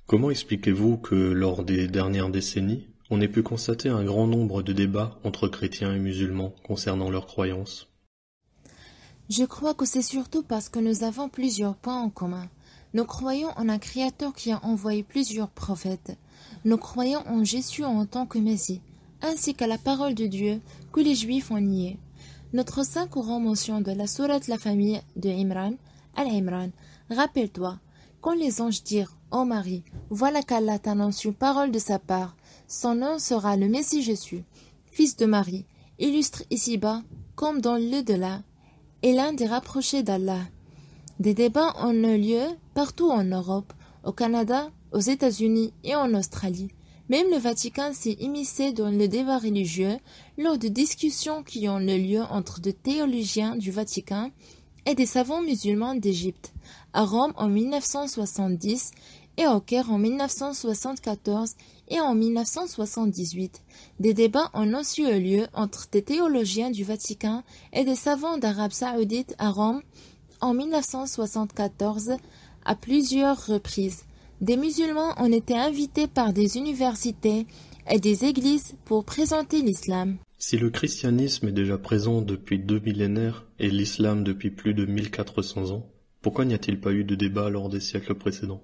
Comment expliquez-vous que, lors des dernières décennies, on ait pu constater un grand nombre de débats entre chrétiens et musulmans concernant leurs croyances? Je crois que c'est surtout parce que nous avons plusieurs points en commun. Nous croyons en un Créateur qui a envoyé plusieurs prophètes. Nous croyons en Jésus en tant que Messie, ainsi qu'à la parole de Dieu que les Juifs ont niée. Notre Saint Coran mentionne de la sourate La Famille de Imran, Al-Imran. Rappelle-toi, quand les anges dirent « Ô Marie, voilà qu'Allah t'annonce une parole de sa part, son nom sera le Messie Jésus, fils de Marie, illustre ici-bas comme dans l'au-delà, est l'un des rapprochés d'Allah. » Des débats ont eu lieu partout en Europe, au Canada, aux États-Unis et en Australie. Même le Vatican s'est immiscé dans le débat religieux lors de discussions qui ont eu lieu entre des théologiens du Vatican et des savants musulmans d'Égypte, à Rome en 1970 et au Caire en 1974 et en 1978. Des débats ont aussi eu lieu entre des théologiens du Vatican et des savants d'Arabie Saoudite à Rome en 1974 à plusieurs reprises. Des musulmans ont été invités par des universités et des églises pour présenter l'islam. Si le christianisme est déjà présent depuis 2 millénaires et l'islam depuis plus de 1400 ans, pourquoi n'y a-t-il pas eu de débat lors des siècles précédents?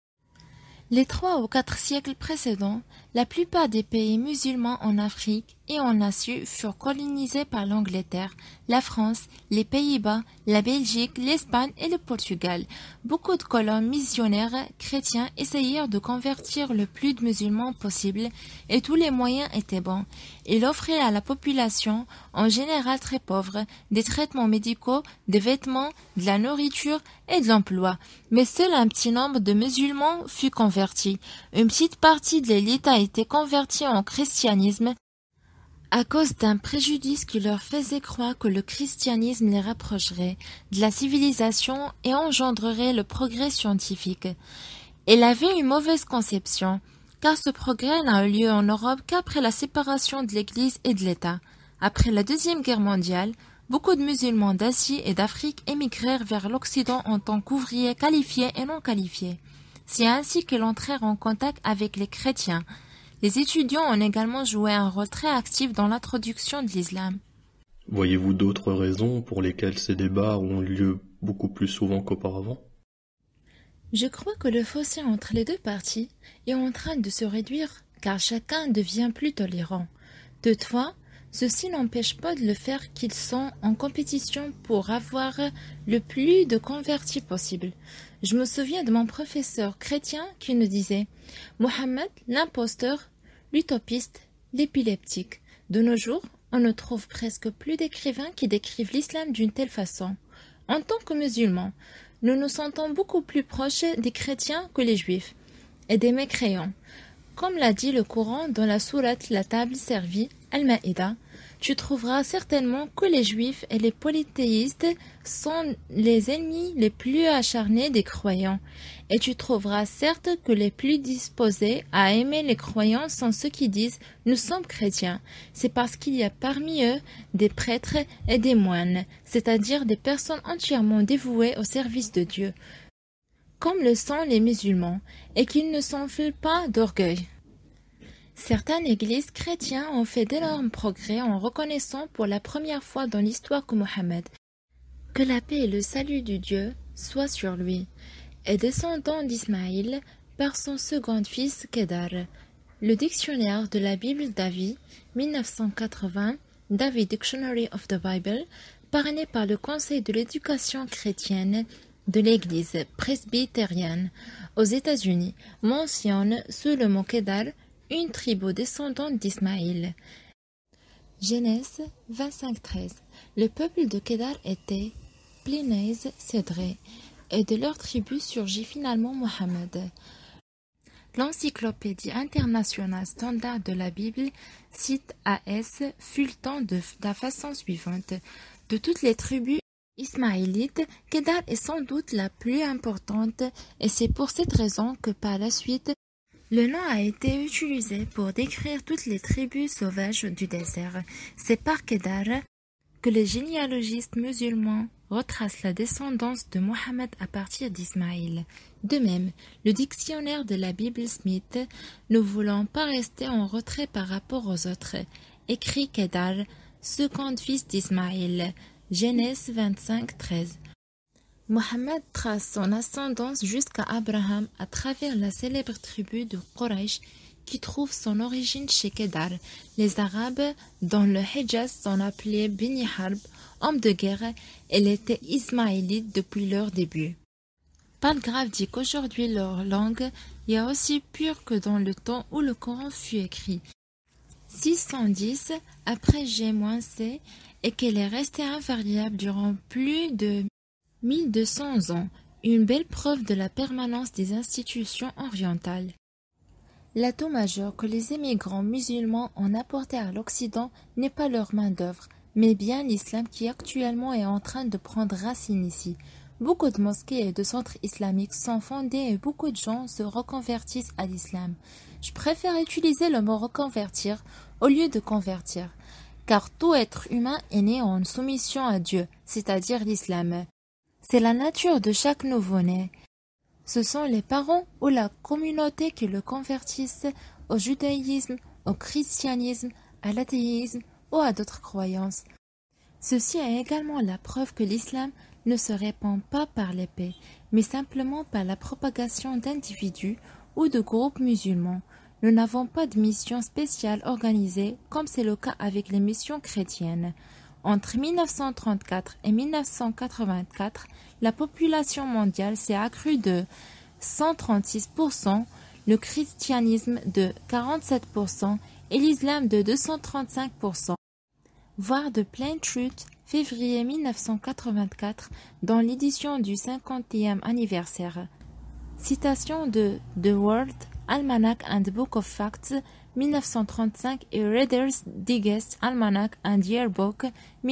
Les 3 ou 4 siècles précédents, la plupart des pays musulmans en Afrique et en Asie furent colonisés par l'Angleterre, la France, les Pays-Bas, la Belgique, l'Espagne et le Portugal. Beaucoup de colons missionnaires chrétiens essayèrent de convertir le plus de musulmans possible et tous les moyens étaient bons. Ils offraient à la population, en général très pauvre, des traitements médicaux, des vêtements, de la nourriture et de l'emploi. Mais seul un petit nombre de musulmans fut converti. Une petite partie de l'élite a été convertie en christianisme à cause d'un préjudice qui leur faisait croire que le christianisme les rapprocherait de la civilisation et engendrerait le progrès scientifique. Elle avait une mauvaise conception, car ce progrès n'a eu lieu en Europe qu'après la séparation de l'Église et de l'État. Après la Deuxième Guerre mondiale, beaucoup de musulmans d'Asie et d'Afrique émigrèrent vers l'Occident en tant qu'ouvriers qualifiés et non qualifiés. C'est ainsi qu'ils entrèrent en contact avec les chrétiens. Les étudiants ont également joué un rôle très actif dans l'introduction de l'islam. Voyez-vous d'autres raisons pour lesquelles ces débats ont lieu beaucoup plus souvent qu'auparavant? Je crois que le fossé entre les deux parties est en train de se réduire car chacun devient plus tolérant. Toutefois, ceci n'empêche pas de le faire qu'ils sont en compétition pour avoir le plus de convertis possible. Je me souviens de mon professeur chrétien qui nous disait « Mohammed, l'imposteur, l'utopiste, l'épileptique. De nos jours, on ne trouve presque plus d'écrivains qui décrivent l'islam d'une telle façon. En tant que musulmans, nous nous sentons beaucoup plus proches des chrétiens que les juifs et des mécréants. Comme l'a dit le Coran dans la sourate La table servie, Al-Maïda, tu trouveras certainement que les juifs et les polythéistes sont les ennemis les plus acharnés des croyants. Et tu trouveras certes que les plus disposés à aimer les croyants sont ceux qui disent « nous sommes chrétiens ». C'est parce qu'il y a parmi eux des prêtres et des moines, c'est-à-dire des personnes entièrement dévouées au service de Dieu, comme le sont les musulmans, et qu'ils ne s'enflent pas d'orgueil. Certaines églises chrétiennes ont fait d'énormes progrès en reconnaissant pour la première fois dans l'histoire que Mohammed, que la paix et le salut du Dieu soient sur lui, est descendant d'Ismaïl par son second fils Kedar. Le dictionnaire de la Bible David, 1980, David Dictionary of the Bible, parrainé par le Conseil de l'éducation chrétienne de l'Église presbytérienne aux États-Unis, mentionne sous le mot Kedar une tribu descendante d'Ismaïl. Genèse 25:13. Le peuple de Kedar était Plénèse Cédré, et de leur tribu surgit finalement Mohammed. L'encyclopédie internationale standard de la Bible cite A.S. Fulton de la façon suivante. De toutes les tribus ismaélites, Kedar est sans doute la plus importante, et c'est pour cette raison que par la suite, le nom a été utilisé pour décrire toutes les tribus sauvages du désert. C'est par Kedar que les généalogistes musulmans retrace la descendance de Mohammed à partir d'Ismaïl. De même, le dictionnaire de la Bible Smith, ne voulant pas rester en retrait par rapport aux autres, écrit Kedar, second fils d'Ismaïl, Genèse 25-13. Mohammed trace son ascendance jusqu'à Abraham à travers la célèbre tribu de Quraysh qui trouve son origine chez Kedar. Les Arabes, dans le Hijaz, sont appelés Bini Harb, hommes de guerre, et ils étaient ismaélites depuis leur début. Palgrave dit qu'aujourd'hui leur langue est aussi pure que dans le temps où le Coran fut écrit. 610 après G-C et qu'elle est restée invariable durant plus de 1200 ans, une belle preuve de la permanence des institutions orientales. L'atout majeur que les émigrants musulmans ont apporté à l'Occident n'est pas leur main-d'œuvre, mais bien l'islam qui actuellement est en train de prendre racine ici. Beaucoup de mosquées et de centres islamiques sont fondés et beaucoup de gens se reconvertissent à l'islam. Je préfère utiliser le mot reconvertir au lieu de convertir, car tout être humain est né en soumission à Dieu, c'est-à-dire l'islam. C'est la nature de chaque nouveau-né. Ce sont les parents ou la communauté qui le convertissent au judaïsme, au christianisme, à l'athéisme ou à d'autres croyances. Ceci est également la preuve que l'islam ne se répand pas par l'épée, mais simplement par la propagation d'individus ou de groupes musulmans. Nous n'avons pas de mission spéciale organisée comme c'est le cas avec les missions chrétiennes. Entre 1934 et 1984, la population mondiale s'est accrue de 136%, le christianisme de 47% et l'islam de 235%. Voir de Plain Truth, février 1984, dans l'édition du 50e anniversaire. Citation de The World, Almanac and Book of Facts, 1935 et Reader's Digest Almanac and Yearbook,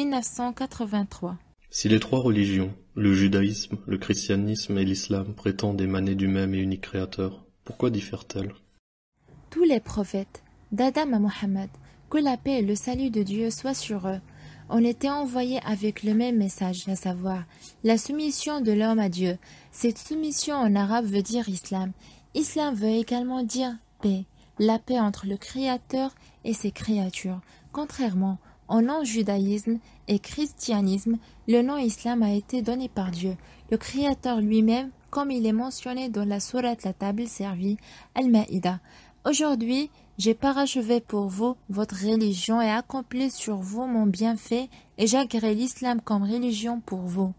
1983. Si les trois religions, le judaïsme, le christianisme et l'islam, prétendent émaner du même et unique créateur, pourquoi diffèrent-elles? Tous les prophètes, d'Adam à Mohammed, que la paix et le salut de Dieu soient sur eux, ont été envoyés avec le même message, à savoir la soumission de l'homme à Dieu. Cette soumission en arabe veut dire islam. Islam veut également dire paix, la paix entre le Créateur et ses créatures. Contrairement au nom judaïsme et christianisme, le nom islam a été donné par Dieu, le Créateur lui-même, comme il est mentionné dans la sourate La Table servie, Al-Maïda. Aujourd'hui, j'ai parachevé pour vous votre religion et accompli sur vous mon bienfait, et j'agrée l'islam comme religion pour vous.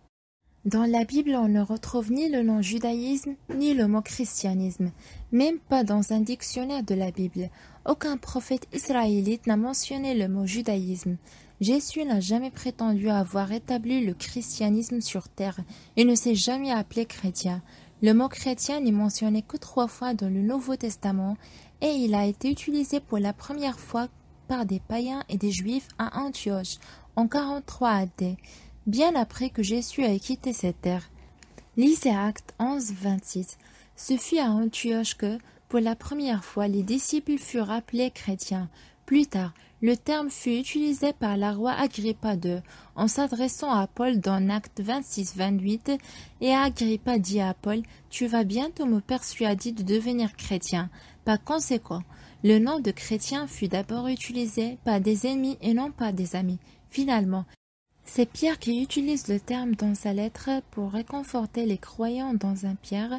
Dans la Bible, on ne retrouve ni le nom judaïsme, ni le mot christianisme, même pas dans un dictionnaire de la Bible. Aucun prophète israélite n'a mentionné le mot judaïsme. Jésus n'a jamais prétendu avoir établi le christianisme sur terre et ne s'est jamais appelé chrétien. Le mot chrétien n'est mentionné que 3 fois dans le Nouveau Testament et il a été utilisé pour la première fois par des païens et des juifs à Antioche en 43 AD. Bien après que Jésus ait quitté cette terre. Lisez Actes 11-26. Ce fut à Antioche que, pour la première fois, les disciples furent appelés chrétiens. Plus tard, le terme fut utilisé par la roi Agrippa II en s'adressant à Paul dans Actes 26-28 et Agrippa dit à Paul « Tu vas bientôt me persuader de devenir chrétien ». Par conséquent, le nom de chrétien fut d'abord utilisé par des ennemis et non par des amis. Finalement, c'est Pierre qui utilise le terme dans sa lettre pour réconforter les croyants dans 1 Pierre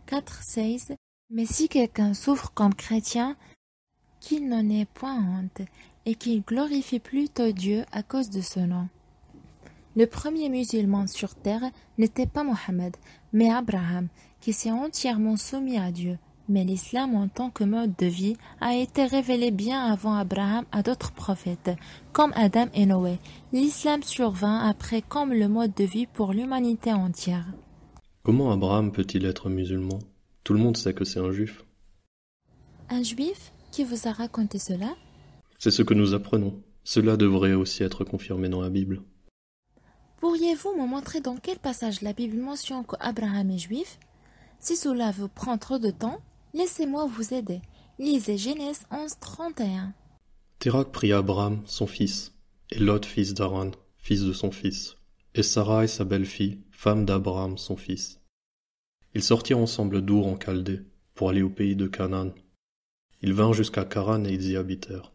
4,16. Mais si quelqu'un souffre comme chrétien, qu'il n'en ait point honte et qu'il glorifie plutôt Dieu à cause de ce nom. Le premier musulman sur terre n'était pas Mohammed, mais Abraham, qui s'est entièrement soumis à Dieu. Mais l'islam en tant que mode de vie a été révélé bien avant Abraham à d'autres prophètes, comme Adam et Noé. L'islam survint après comme le mode de vie pour l'humanité entière. Comment Abraham peut-il être musulman? Tout le monde sait que c'est un juif. Un juif? Qui vous a raconté cela? C'est ce que nous apprenons. Cela devrait aussi être confirmé dans la Bible. Pourriez-vous me montrer dans quel passage la Bible mentionne qu'Abraham est juif? Si cela vous prend trop de temps, laissez-moi vous aider. Lisez Genèse 11-31. Térak prit Abraham, son fils, et Lot, fils d'Aran, fils de son fils, et Sarai sa belle-fille, femme d'Abraham son fils. Ils sortirent ensemble d'Our en Chaldée, pour aller au pays de Canaan. Ils vinrent jusqu'à Charan et ils y habitèrent.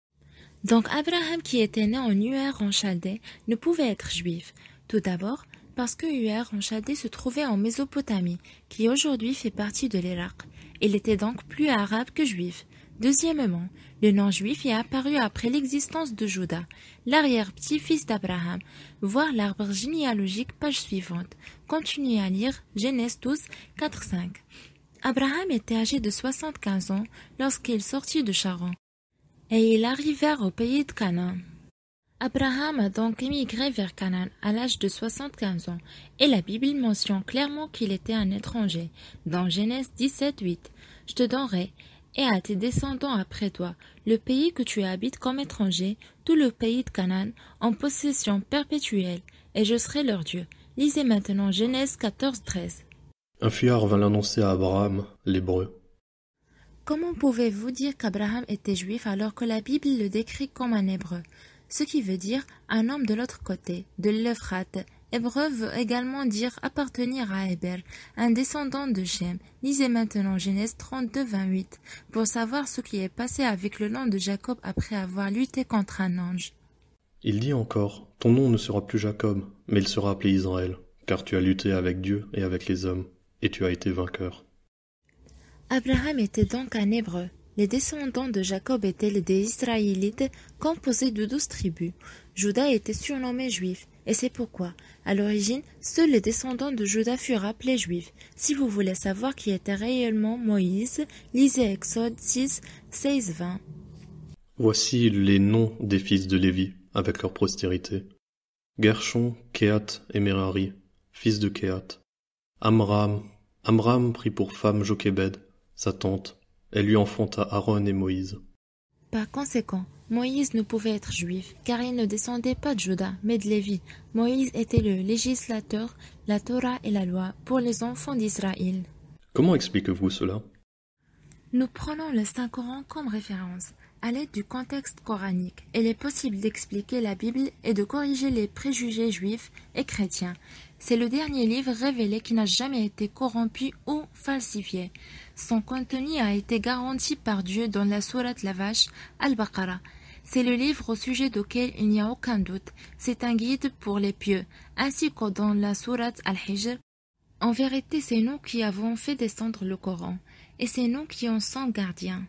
Donc Abraham, qui était né en Ur en Chaldée, ne pouvait être juif. Tout d'abord, parce que Ur en Chaldée se trouvait en Mésopotamie, qui aujourd'hui fait partie de l'Irak. Il était donc plus arabe que juif. Deuxièmement, le nom juif est apparu après l'existence de Juda, l'arrière-petit-fils d'Abraham. Voir l'arbre généalogique, page suivante. Continuez à lire Genèse 12, 4-5. Abraham était âgé de 75 ans lorsqu'il sortit de Charan, et ils arrivèrent au pays de Canaan. Abraham a donc émigré vers Canaan à l'âge de 75 ans, et la Bible mentionne clairement qu'il était un étranger. Dans Genèse 17, 8, « Je te donnerai, et à tes descendants après toi, le pays que tu habites comme étranger, tout le pays de Canaan, en possession perpétuelle, et je serai leur Dieu. » Lisez maintenant Genèse 14, 13. Un fuyard vint l'annoncer à Abraham, l'Hébreu. Comment pouvez-vous dire qu'Abraham était juif alors que la Bible le décrit comme un Hébreu? Ce qui veut dire un homme de l'autre côté, de l'Euphrate. Hébreu veut également dire appartenir à Héber, un descendant de Shem. Lisez maintenant Genèse 32, 28, pour savoir ce qui est passé avec le nom de Jacob après avoir lutté contre un ange. Il dit encore, ton nom ne sera plus Jacob, mais il sera appelé Israël, car tu as lutté avec Dieu et avec les hommes, et tu as été vainqueur. Abraham était donc un Hébreu. Les descendants de Jacob étaient des Israélites composés de 12 tribus. Juda était surnommé juif, et c'est pourquoi, à l'origine, seuls les descendants de Juda furent appelés juifs. Si vous voulez savoir qui était réellement Moïse, lisez Exode 6, 16, 20. Voici les noms des fils de Lévi, avec leur postérité. Gershon, Kehat et Merari, fils de Kehat. Amram prit pour femme Jochébed, sa tante. Elle lui enfanta Aaron et Moïse. Par conséquent, Moïse ne pouvait être juif, car il ne descendait pas de Juda, mais de Lévi. Moïse était le législateur, la Torah et la loi pour les enfants d'Israël. Comment expliquez-vous cela? Nous prenons le Saint-Coran comme référence. À l'aide du contexte coranique, il est possible d'expliquer la Bible et de corriger les préjugés juifs et chrétiens. C'est le dernier livre révélé qui n'a jamais été corrompu ou falsifié. Son contenu a été garanti par Dieu dans la sourate la vache, Al-Baqarah. C'est le livre au sujet duquel il n'y a aucun doute. C'est un guide pour les pieux, ainsi que dans la sourate Al-Hijr. En vérité, c'est nous qui avons fait descendre le Coran, et c'est nous qui en sommes gardiens.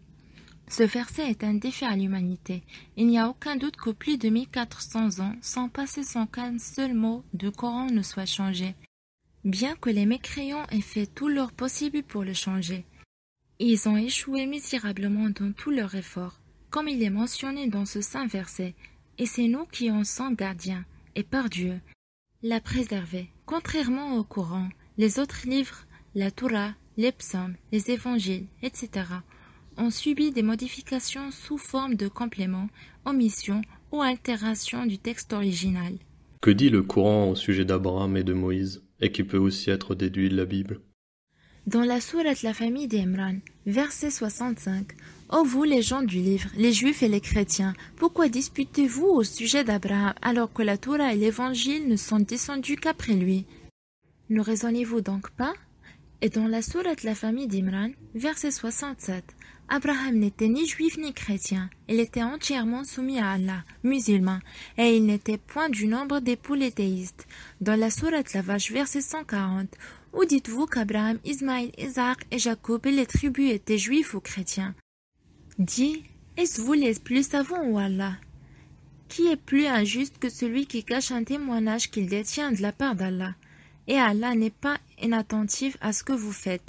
Ce verset est un défi à l'humanité. Il n'y a aucun doute que plus de 1400 ans, sans passer sans qu'un seul mot du Coran ne soit changé, bien que les mécréants aient fait tout leur possible pour le changer. Ils ont échoué misérablement dans tous leurs efforts, comme il est mentionné dans ce saint verset, et c'est nous qui en sommes gardiens, et par Dieu l'a préservé. Contrairement au Coran, les autres livres, la Torah, les psaumes, les évangiles, etc., ont subi des modifications sous forme de compléments, omissions ou altérations du texte original. Que dit le Coran au sujet d'Abraham et de Moïse, et qui peut aussi être déduit de la Bible? Dans la sourate La famille d'Imran, verset 65, « Ô vous les gens du livre, les juifs et les chrétiens, pourquoi disputez-vous au sujet d'Abraham alors que la Torah et l'Évangile ne sont descendus qu'après lui? Ne raisonnez-vous donc pas ?» Et dans la sourate La famille d'Imran, verset 67, Abraham n'était ni juif ni chrétien, il était entièrement soumis à Allah, musulman, et il n'était point du nombre des polythéistes. Dans la sourate La vache, verset 140, où dites-vous qu'Abraham, Ismaël, Isaac et Jacob et les tribus étaient juifs ou chrétiens? Dis, est-ce vous les plus savants ou Allah? Qui est plus injuste que celui qui cache un témoignage qu'il détient de la part d'Allah? Et Allah n'est pas inattentif à ce que vous faites.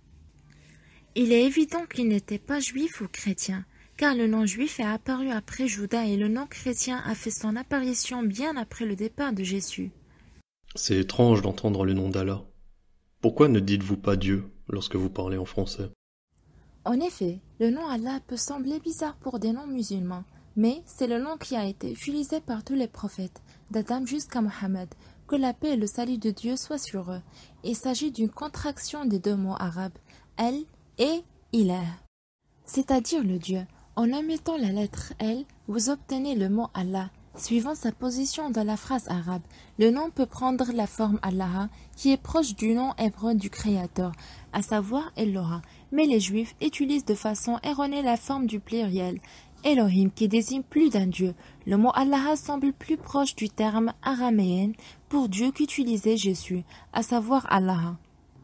Il est évident qu'il n'était pas juif ou chrétien, car le nom juif est apparu après Juda et le nom chrétien a fait son apparition bien après le départ de Jésus. C'est étrange d'entendre le nom d'Allah. Pourquoi ne dites-vous pas Dieu lorsque vous parlez en français? En effet, le nom Allah peut sembler bizarre pour des noms musulmans, mais c'est le nom qui a été utilisé par tous les prophètes, d'Adam jusqu'à Mohammed. Que la paix et le salut de Dieu soient sur eux. Il s'agit d'une contraction des deux mots arabes, El et Ilah, c'est-à-dire le Dieu. En omettant la lettre El, vous obtenez le mot Allah, Suivant sa position dans la phrase arabe, le nom peut prendre la forme Allah, qui est proche du nom hébreu du Créateur, à savoir Eloha, mais les Juifs utilisent de façon erronée la forme du pluriel, Elohim, qui désigne plus d'un Dieu. Le mot Allah semble plus proche du terme araméen pour Dieu qu'utilisait Jésus, à savoir Allah.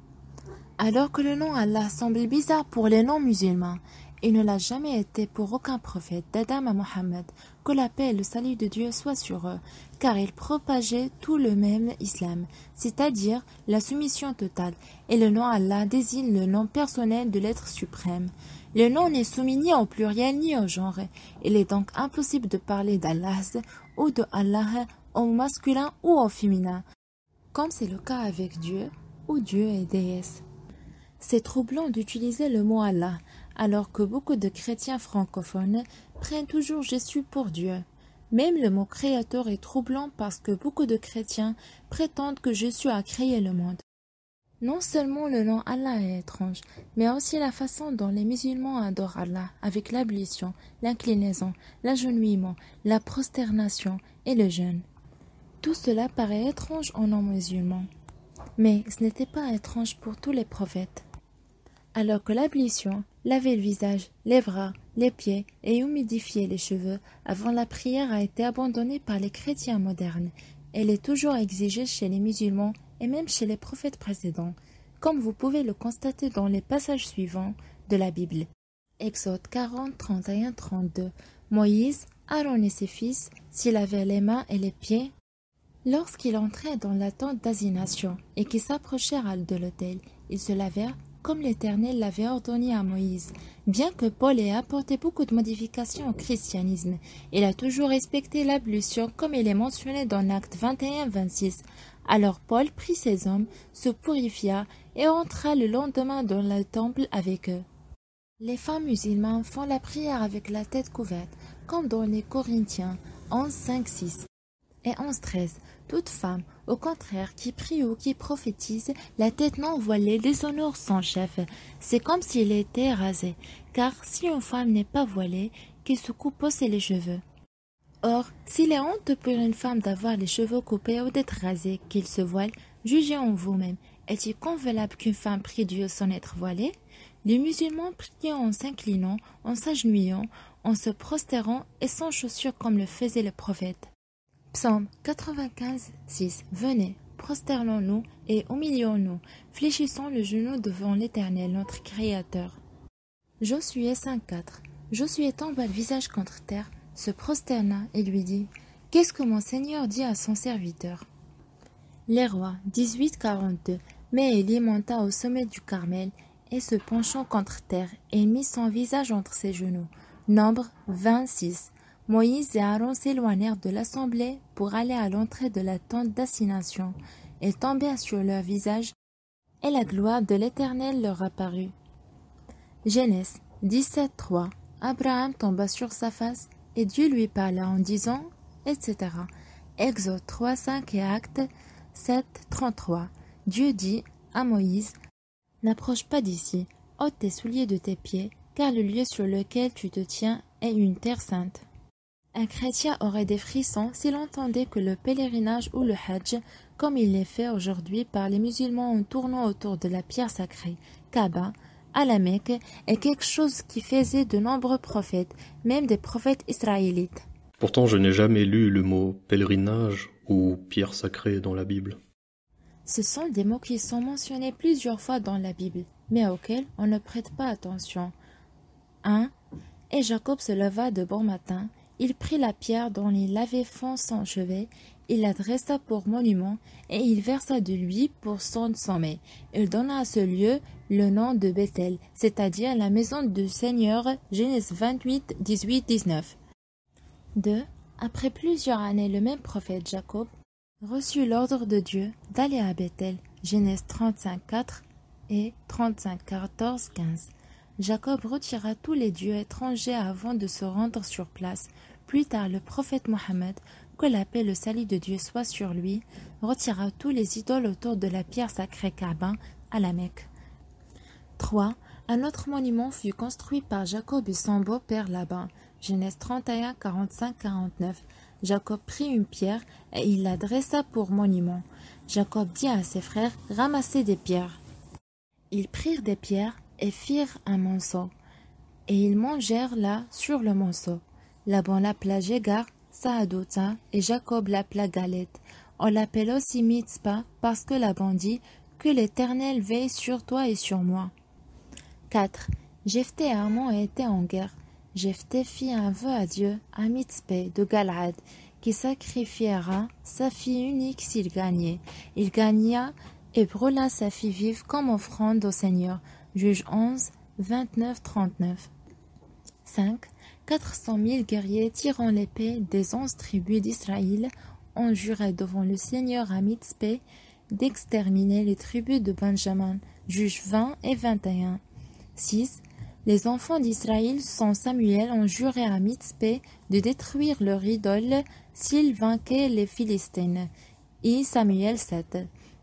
Alors que le nom Allah semble bizarre pour les non-musulmans, il ne l'a jamais été pour aucun prophète d'Adam à Mohammed, que la paix et le salut de Dieu soient sur eux, car ils propageaient tout le même islam, c'est-à-dire la soumission totale, et le nom Allah désigne le nom personnel de l'être suprême. Le nom n'est soumis ni au pluriel ni au genre, il est donc impossible de parler d'Allah ou de Allah au masculin ou au féminin, comme c'est le cas avec Dieu ou Dieu et déesse. C'est troublant d'utiliser le mot Allah, alors que beaucoup de chrétiens francophones prennent toujours Jésus pour Dieu. Même le mot créateur est troublant parce que beaucoup de chrétiens prétendent que Jésus a créé le monde. Non seulement le nom Allah est étrange, mais aussi la façon dont les musulmans adorent Allah, avec l'ablution, l'inclinaison, l'agenouillement, la prosternation et le jeûne. Tout cela paraît étrange aux non-musulmans. Mais ce n'était pas étrange pour tous les prophètes. Alors que l'ablution, laver le visage, les bras, les pieds et humidifier les cheveux avant la prière a été abandonnée par les chrétiens modernes, elle est toujours exigée chez les musulmans et même chez les prophètes précédents, comme vous pouvez le constater dans les passages suivants de la Bible. Exode 40, 31, 32. Moïse, Aaron et ses fils s'y lavaient les mains et les pieds lorsqu'ils entraient dans la tente d'assignation et qu'ils s'approchèrent de l'autel. Ils se lavèrent comme l'Éternel l'avait ordonné à Moïse. Bien que Paul ait apporté beaucoup de modifications au christianisme, il a toujours respecté l'ablution comme il est mentionné dans l'Acte 21-26. Alors Paul prit ses hommes, se purifia et entra le lendemain dans le temple avec eux. Les femmes musulmanes font la prière avec la tête couverte, comme dans les Corinthiens 11-5-6 et 11-13. Toute femme, au contraire, qui prie ou qui prophétise, la tête non voilée déshonore son chef. C'est comme s'il était rasé, car si une femme n'est pas voilée, qu'il se coupe aussi les cheveux. Or, s'il est honte pour une femme d'avoir les cheveux coupés ou d'être rasée, qu'il se voile, jugez en vous-même. Est-il convenable qu'une femme prie Dieu sans être voilée? Les musulmans priaient en s'inclinant, en s'agenouillant, en se prosternant et sans chaussures comme le faisait le prophète. Psaume 95, 6. Venez, prosternons-nous et humilions-nous, fléchissons le genou devant l'Éternel, notre Créateur. Josué 5.4. Josué tomba le visage contre terre, se prosterna et lui dit: Qu'est-ce que mon Seigneur dit à son serviteur? Les rois 18.42. Mais Élie monta au sommet du Carmel et se penchant contre terre et mit son visage entre ses genoux. Nombre 26. Moïse et Aaron s'éloignèrent de l'assemblée pour aller à l'entrée de la tente d'assignation. Ils tombèrent sur leur visage, et la gloire de l'Éternel leur apparut. Genèse 17.3. Abraham tomba sur sa face, et Dieu lui parla en disant, etc. Exode 3.5 et Actes 7.33. Dieu dit à Moïse: N'approche pas d'ici, ôte tes souliers de tes pieds, car le lieu sur lequel tu te tiens est une terre sainte. Un chrétien aurait des frissons s'il entendait que le pèlerinage ou le hajj, comme il est fait aujourd'hui par les musulmans en tournant autour de la pierre sacrée, Kaaba, à la Mecque, est quelque chose qui faisait de nombreux prophètes, même des prophètes israélites. Pourtant, je n'ai jamais lu le mot pèlerinage ou pierre sacrée dans la Bible. Ce sont des mots qui sont mentionnés plusieurs fois dans la Bible, mais auxquels on ne prête pas attention. 1. Et Jacob se leva de bon matin. Il prit la pierre dont il avait fond son chevet, il la dressa pour monument, et il versa de l'huile pour son sommet. Il donna à ce lieu le nom de Bethel, c'est-à-dire la maison du Seigneur. Genèse 28, 18, 19. 2. Après plusieurs années, le même prophète Jacob reçut l'ordre de Dieu d'aller à Bethel. Genèse 35, 4 et 35, 14, 15. Jacob retira tous les dieux étrangers avant de se rendre sur place. Plus tard, le prophète Mohammed, que la paix et le salut de Dieu soient sur lui, retira tous les idoles autour de la pierre sacrée Kaaba à la Mecque. 3. Un autre monument fut construit par Jacob et son beau-père Laban. Genèse 31, 45, 49. Jacob prit une pierre et il la dressa pour monument. Jacob dit à ses frères, ramassez des pierres. Ils prirent des pierres et firent un monceau. Et ils mangèrent là sur le monceau. Laban l'appela Jégar, Sahadota, et Jacob l'appela Galette. On l'appelle aussi Mitzpah parce que Laban dit que l'Éternel veille sur toi et sur moi. 4. Jephthé et Amon étaient en guerre. Jephthé fit un vœu à Dieu, à Mitzpeh de Galad, qui sacrifiera sa fille unique s'il gagnait. Il gagna et brûla sa fille vive comme offrande au Seigneur. Juge 11, 29-39. 5. 400 000 guerriers tirant l'épée des 11 tribus d'Israël ont juré devant le Seigneur à Mitzpeh d'exterminer les tribus de Benjamin. Juge 20 et 21. 6. Les enfants d'Israël sans Samuel ont juré à Mitzpeh de détruire leur idole s'ils vainquaient les Philistins. Et Samuel 7.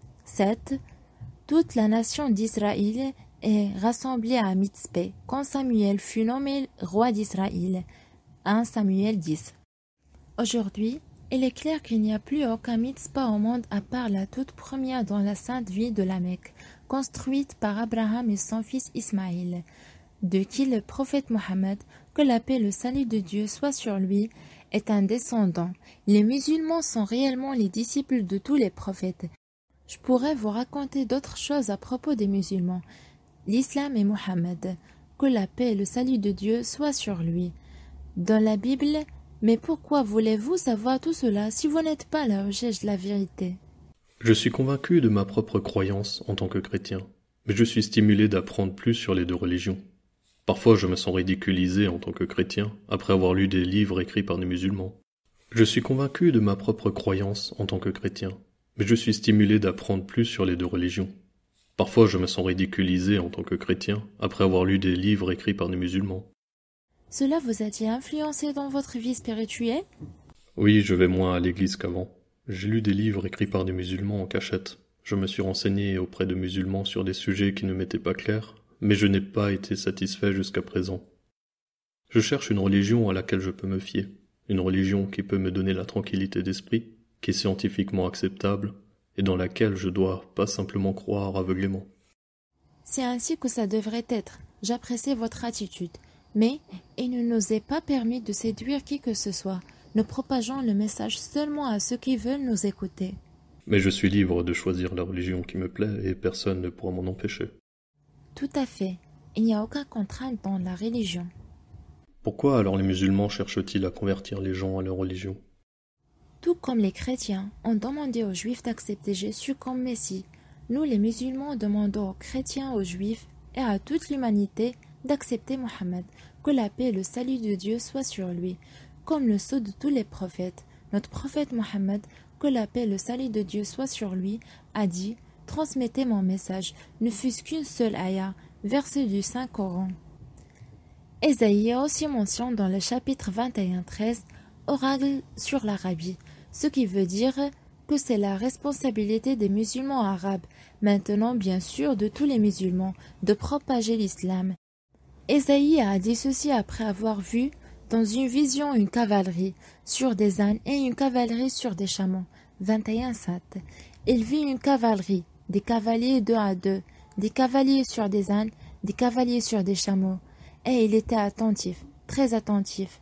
7. Toute la nation d'Israël est rassemblée à Mitzpeh quand Samuel fut nommé roi d'Israël. 1 Samuel 10. Aujourd'hui, il est clair qu'il n'y a plus aucun Mitzpah au monde à part la toute première dans la sainte ville de la Mecque, construite par Abraham et son fils Ismaël, de qui le prophète Mohammed, que la paix et le salut de Dieu soient sur lui, est un descendant. Les musulmans sont réellement les disciples de tous les prophètes. Je pourrais vous raconter d'autres choses à propos des musulmans. L'islam est Mohammed, que la paix et le salut de Dieu soient sur lui. Dans la Bible, mais pourquoi voulez-vous savoir tout cela si vous n'êtes pas à la recherche de la vérité? Je suis convaincu de ma propre croyance en tant que chrétien, mais je suis stimulé d'apprendre plus sur les deux religions. Parfois je me sens ridiculisé en tant que chrétien après avoir lu des livres écrits par des musulmans. Je suis convaincu de ma propre croyance en tant que chrétien, mais je suis stimulé d'apprendre plus sur les deux religions. Parfois je me sens ridiculisé en tant que chrétien après avoir lu des livres écrits par des musulmans. Cela vous a-t-il influencé dans votre vie spirituelle? Oui, je vais moins à l'église qu'avant. J'ai lu des livres écrits par des musulmans en cachette. Je me suis renseigné auprès de musulmans sur des sujets qui ne m'étaient pas clairs, mais je n'ai pas été satisfait jusqu'à présent. Je cherche une religion à laquelle je peux me fier, une religion qui peut me donner la tranquillité d'esprit, qui est scientifiquement acceptable, et dans laquelle je dois pas simplement croire aveuglément. C'est ainsi que ça devrait être. J'apprécie votre attitude. Mais il ne nous est pas permis de séduire qui que ce soit. Nous propageons le message seulement à ceux qui veulent nous écouter. Mais je suis libre de choisir la religion qui me plaît et personne ne pourra m'en empêcher. Tout à fait. Il n'y a aucune contrainte dans la religion. Pourquoi alors les musulmans cherchent-ils à convertir les gens à leur religion? Tout comme les chrétiens ont demandé aux juifs d'accepter Jésus comme Messie, nous les musulmans demandons aux chrétiens, aux juifs et à toute l'humanité d'accepter Mohammed, que la paix et le salut de Dieu soient sur lui, comme le sceau de tous les prophètes. Notre prophète Mohammed, que la paix et le salut de Dieu soient sur lui, a dit « Transmettez mon message, ne fût-ce qu'une seule ayah », verset du Saint-Coran. Ésaïe a aussi mention dans le chapitre 21-13 « Oracle sur l'Arabie », ce qui veut dire que c'est la responsabilité des musulmans arabes, maintenant bien sûr de tous les musulmans, de propager l'islam. Ésaïe a dit ceci après avoir vu dans une vision une cavalerie sur des ânes et une cavalerie sur des chameaux. 21-7. Il vit une cavalerie, des cavaliers 2 à 2, des cavaliers sur des ânes, des cavaliers sur des chameaux. Et il était attentif, très attentif.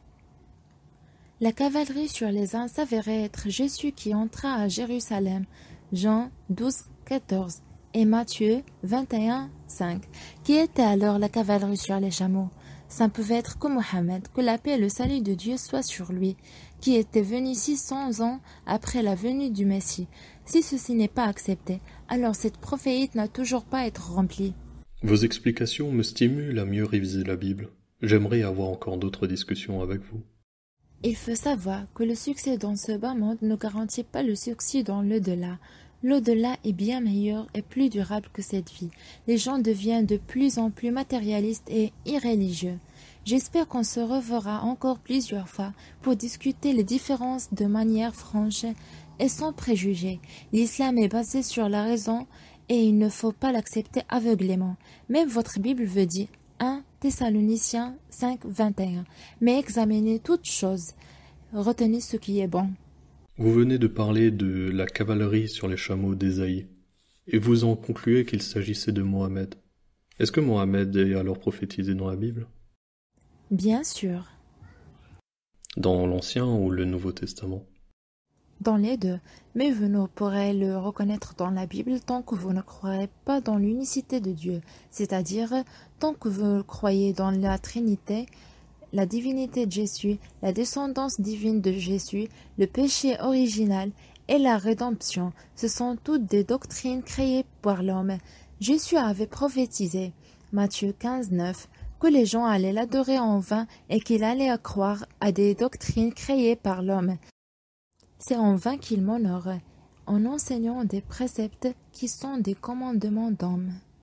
La cavalerie sur les ânes s'avérait être Jésus qui entra à Jérusalem. Jean 12-14. Et Matthieu 21-5, qui était alors la cavalerie sur les chameaux. Ça ne pouvait être que Mohammed, que la paix et le salut de Dieu soient sur lui, qui était venu 600 ans après la venue du Messie. Si ceci n'est pas accepté, alors cette prophétie n'a toujours pas été remplie. Vos explications me stimulent à mieux réviser la Bible. J'aimerais avoir encore d'autres discussions avec vous. Il faut savoir que le succès dans ce bas monde ne garantit pas le succès dans l'au-delà. L'au-delà est bien meilleur et plus durable que cette vie. Les gens deviennent de plus en plus matérialistes et irréligieux. J'espère qu'on se reverra encore plusieurs fois pour discuter les différences de manière franche et sans préjugés. L'islam est basé sur la raison et il ne faut pas l'accepter aveuglément. Même votre Bible veut dire 1 Thessaloniciens 5, 21. Mais examinez toutes choses. retenez ce qui est bon. Vous venez de parler de la cavalerie sur les chameaux d'Ésaïe, et vous en concluez qu'il s'agissait de Mohammed. Est-ce que Mohammed est alors prophétisé dans la Bible? Bien sûr. Dans l'Ancien ou le Nouveau Testament? Dans les deux, mais vous ne pourrez le reconnaître dans la Bible tant que vous ne croirez pas dans l'unicité de Dieu, c'est-à-dire tant que vous croyez dans la Trinité, la divinité de Jésus, la descendance divine de Jésus, le péché original et la rédemption. Ce sont toutes des doctrines créées par l'homme. Jésus avait prophétisé, Matthieu 15, 9, que les gens allaient l'adorer en vain et qu'il allait croire à des doctrines créées par l'homme. C'est en vain qu'il m'honore, en enseignant des préceptes qui sont des commandements d'hommes.